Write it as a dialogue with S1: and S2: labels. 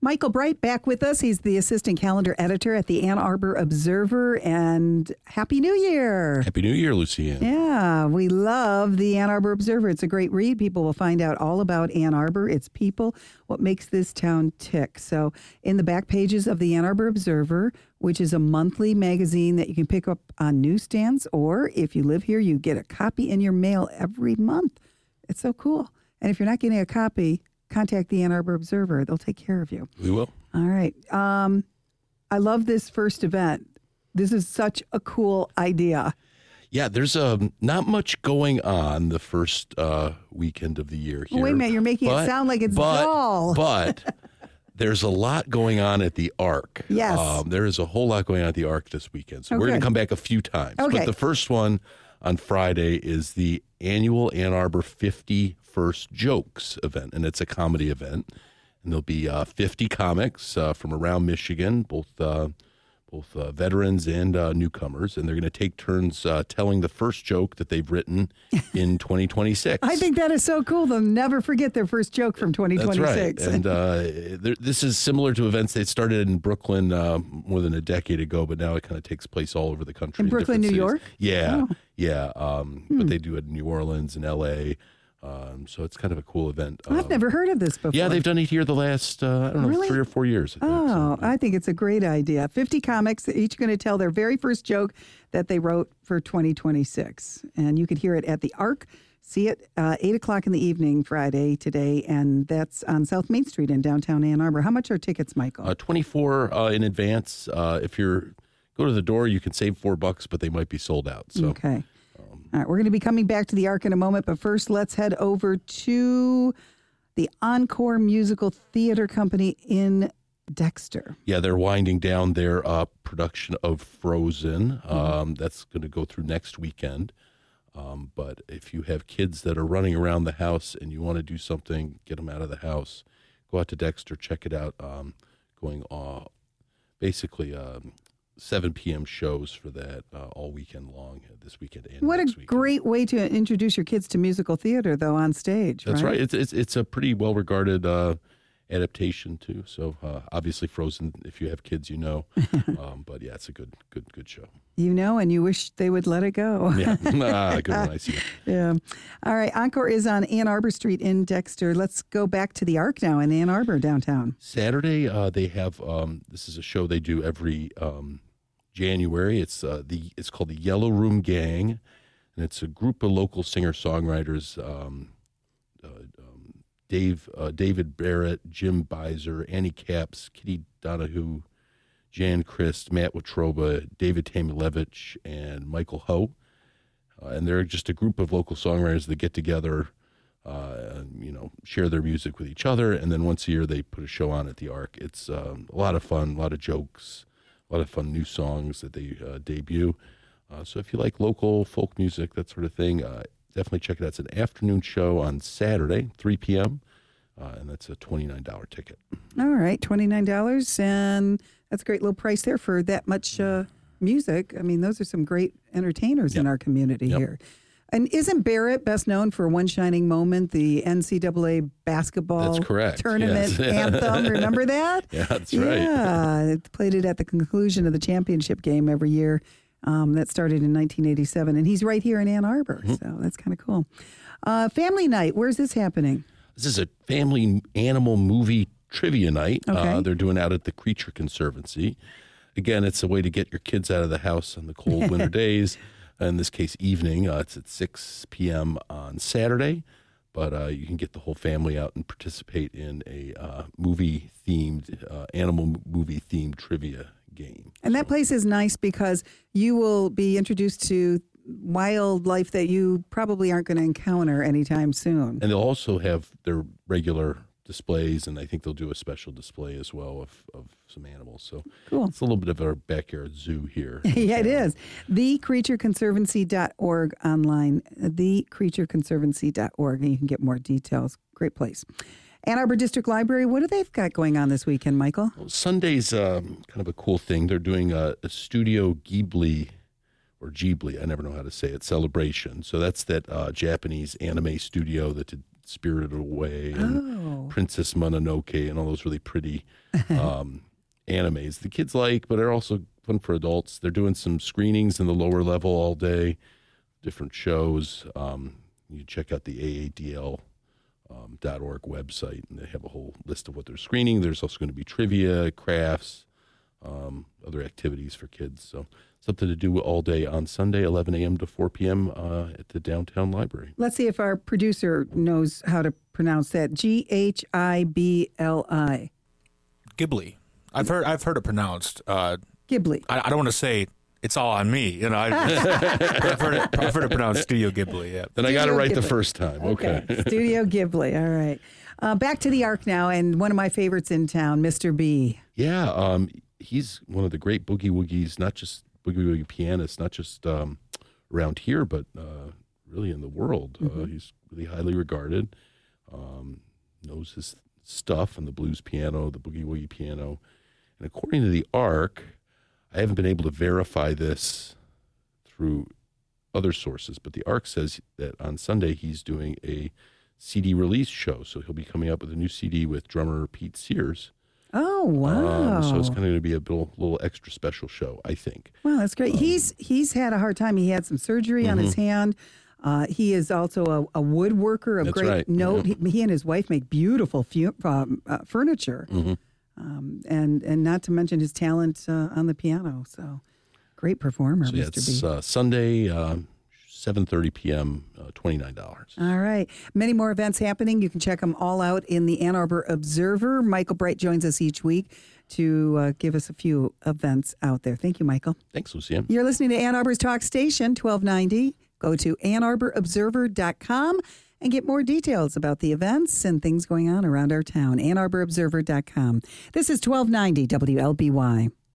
S1: Michael Bright back with us. He's the assistant calendar editor at the Ann Arbor Observer. And Happy New Year.
S2: Happy New Year, Lucianne.
S1: Yeah, we love the Ann Arbor Observer. It's a great read. People will find out all about Ann Arbor, its people, what makes this town tick. So in the back pages of the Ann Arbor Observer, which is a monthly magazine that you can pick up on newsstands, or if you live here, you get a copy in your mail every month. It's so cool. And if you're not getting a copy, contact the Ann Arbor Observer. They'll take care of you.
S2: We will.
S1: All right. I love this first event. This is such a cool idea.
S2: Yeah, there's not much going on the first weekend of the year here.
S1: Wait a minute, you're making it sound like it's dull.
S2: But there's a lot going on at the Ark.
S1: Yes.
S2: There is a whole lot going on at the Ark this weekend. So we're
S1: Okay.
S2: going to come back a few times.
S1: Okay.
S2: But the first one on Friday is the annual Ann Arbor 50 First Jokes event, and it's a comedy event. And there'll be 50 comics from around Michigan, both veterans and newcomers, and they're going to take turns telling the first joke that they've written in 2026.
S1: I think that is so cool. They'll never forget their first joke from 2026.
S2: That's right. And this is similar to events that started in Brooklyn more than a decade ago, but now it kind of takes place all over the country.
S1: In Brooklyn, New
S2: different cities.
S1: York?
S2: Yeah,
S1: Oh.
S2: yeah. But they do it in New Orleans and L.A., so it's kind of a cool event.
S1: I've never heard of this before.
S2: Yeah, they've done it here the last,
S1: Really?
S2: 3 or 4 years. I think.
S1: Oh, I think it's a great idea. 50 comics, each going to tell their very first joke that they wrote for 2026. And you could hear it at the Ark. See it 8 o'clock in the evening Friday today, and that's on South Main Street in downtown Ann Arbor. How much are tickets, Michael?
S2: 24 in advance. If you're go to the door, you can save $4, but they might be sold out. So.
S1: Okay. All right, we're going to be coming back to the Ark in a moment, but first let's head over to the Encore Musical Theater Company in Dexter.
S2: Yeah, they're winding down their production of Frozen. That's going to go through next weekend. But if you have kids that are running around the house and you want to do something, get them out of the house, go out to Dexter, check it out. Going basically 7 p.m. shows for that all weekend long, this weekend and
S1: What
S2: next
S1: a
S2: weekend.
S1: great way to introduce your kids to musical theater, though, on stage.
S2: That's right. It's a pretty well-regarded adaptation, too. So obviously Frozen, if you have kids, you know. But yeah, it's a good show.
S1: You know, and you wish they would let it go.
S2: Yeah, good one. I see it.
S1: Yeah. All right. Encore is on Ann Arbor Street in Dexter. Let's go back to the Ark now in Ann Arbor downtown.
S2: Saturday, they have this is a show they do every January. It's called the Yellow Room Gang, and it's a group of local singer-songwriters. David Barrett, Jim Beiser, Annie Capps, Kitty Donahue, Jan Christ, Matt Watroba, David Tamulevich, and Michael Ho. And they're just a group of local songwriters that get together, share their music with each other. And then once a year, they put a show on at the Ark. It's a lot of fun, a lot of jokes, a lot of fun new songs that they debut. So if you like local folk music, that sort of thing, definitely check it out. It's an afternoon show on Saturday, 3 p.m., and that's a $29 ticket.
S1: All right. $29. And that's a great little price there for that much music. I mean, those are some great entertainers in our community here. And isn't Barrett best known for One Shining Moment, the NCAA basketball
S2: That's correct.
S1: tournament
S2: Yes.
S1: anthem? Remember that?
S2: Yeah, that's right.
S1: Yeah, it played it at the conclusion of the championship game every year. That started in 1987, and he's right here in Ann Arbor, so that's kind of cool. Family night, where's this happening?
S2: This is a family animal movie trivia night.
S1: Okay.
S2: They're doing out at the Creature Conservancy. Again, it's a way to get your kids out of the house on the cold winter days. In this case, evening. It's at 6 p.m. on Saturday. But you can get the whole family out and participate in a movie-themed, animal movie-themed trivia game.
S1: And that place is nice because you will be introduced to wildlife that you probably aren't going to encounter anytime soon.
S2: And they'll also have their regular displays, and I think they'll do a special display as well of some animals. So
S1: Cool.
S2: It's a little bit of our backyard zoo here.
S1: Yeah, it is. TheCreatureConservancy.org online, TheCreatureConservancy.org, and you can get more details. Great place. Ann Arbor District Library, what do they've got going on this weekend, Michael?
S2: Well, Sunday's kind of a cool thing. They're doing a Studio Ghibli, or Ghibli, I never know how to say it, celebration. So that's that Japanese anime studio that Spirited Away and Princess Mononoke and all those really pretty animes the kids like, but are also fun for adults. They're doing some screenings in the lower level all day, different shows. You check out the AADL.org website, and they have a whole list of what they're screening. There's also going to be trivia, crafts, other activities for kids. So something to do all day on Sunday, 11 a.m. to 4 p.m. At the downtown library.
S1: Let's see if our producer knows how to pronounce that. Ghibli.
S3: Ghibli. I've heard it pronounced.
S1: Ghibli.
S3: I don't want to say it's all on me. I've heard it pronounced Studio Ghibli. Yeah.
S2: Then I got it right the first time. Okay.
S1: Studio Ghibli. All right. Back to the Ark now, and one of my favorites in town, Mr. B.
S2: Yeah. He's one of the great boogie woogies, not just boogie woogie pianists, not just around here, but really in the world. He's really highly regarded, knows his stuff on the blues piano, the boogie woogie piano. And according to the Ark, I haven't been able to verify this through other sources, but the Ark says that on Sunday he's doing a CD release show. So he'll be coming up with a new CD with drummer Pete Sears.
S1: Oh, wow.
S2: So it's kind of going to be a little extra special show, I think.
S1: Wow, that's great. He's had a hard time. He had some surgery on his hand. He is also a woodworker of great note. Yeah. He and his wife make beautiful furniture. And not to mention his talent on the piano. So great performer, Mr. B.
S2: It's Sunday, 7:30 p.m., $29.
S1: All right. Many more events happening. You can check them all out in the Ann Arbor Observer. Michael Bright joins us each week to give us a few events out there. Thank you, Michael.
S2: Thanks, Lucia.
S1: You're listening to Ann Arbor's Talk Station, 1290. Go to AnnArborObserver.com and get more details about the events and things going on around our town. AnnArborObserver.com. This is 1290 WLBY.